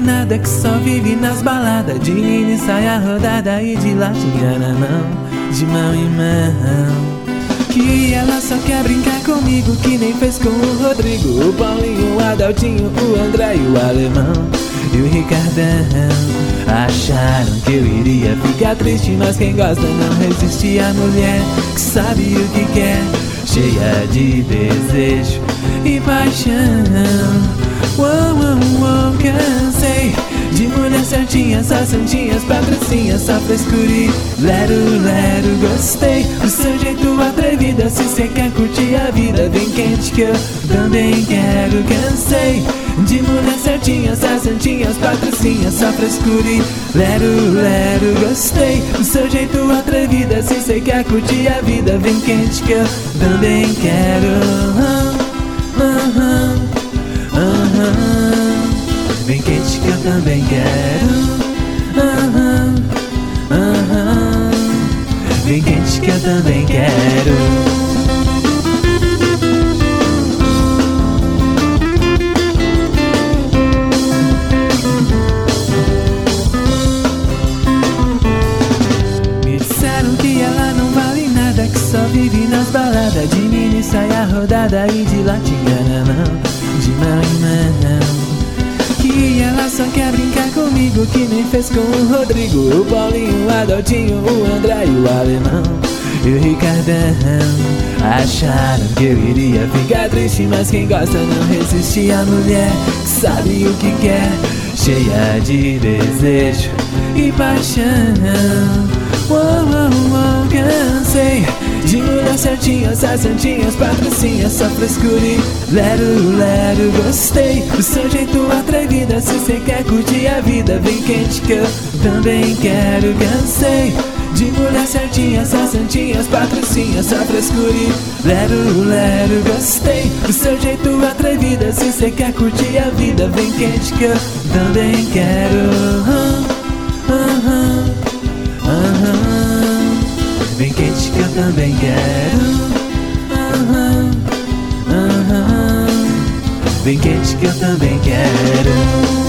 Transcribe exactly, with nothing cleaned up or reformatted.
nada, que só vive nas baladas, de mini saia rodada e de latinha na mão, de mão em mão. Que ela só quer brincar comigo, que nem fez com o Rodrigo, o Paulinho, o Adaltinho, o André e o Alemão e o Ricardão. Acharam que eu iria ficar triste, mas quem gosta não resiste. A mulher que sabe o que quer, cheia de desejo e paixão. Uou, uou, uou, cansei de mulher certinha, só santinhas, patricinhas, só frescura e lero, lero. Gostei do seu jeito atrevida, se cê quer curtir a vida, vem quente que eu também quero. Cansei de mulher certinha, só santinhas, patricinhas, só frescura e lero, lero. Gostei do seu jeito atrevida, se cê quer curtir a vida, vem quente que eu também quero. uh, uh, uh. Uhum. Vem quente que eu também quero. Uhum. Uhum. Vem quente que eu também quero. Me disseram que ela não vale nada, que só vive nas baladas, de mini saia rodada e de latinha na mão, de mão em mão. Que ela só quer brincar comigo, que nem fez com o Rodrigo, o Paulinho, o Adaltinho, o André e o Alemão e o Ricardão. Acharam que eu iria ficar triste, mas quem gosta não resiste. A mulher que sabe o que quer, cheia de desejo e paixão. Uou, uou, uou, cansei de mulher certinha, só santinhas, patricinhas, só frescura e lero, lero. Gostei do seu jeito atrevida, se cê quer curtir a vida, vem quente que eu também quero. Cansei de mulher certinha, só santinhas, patricinhas, só frescura e lero, lero. Gostei do seu jeito atrevida, se cê quer curtir a vida, vem quente que eu também quero. uh, uh, uh. Uhum. Vem quente que eu também quero. Uhum. Uhum. Vem quente que eu também quero.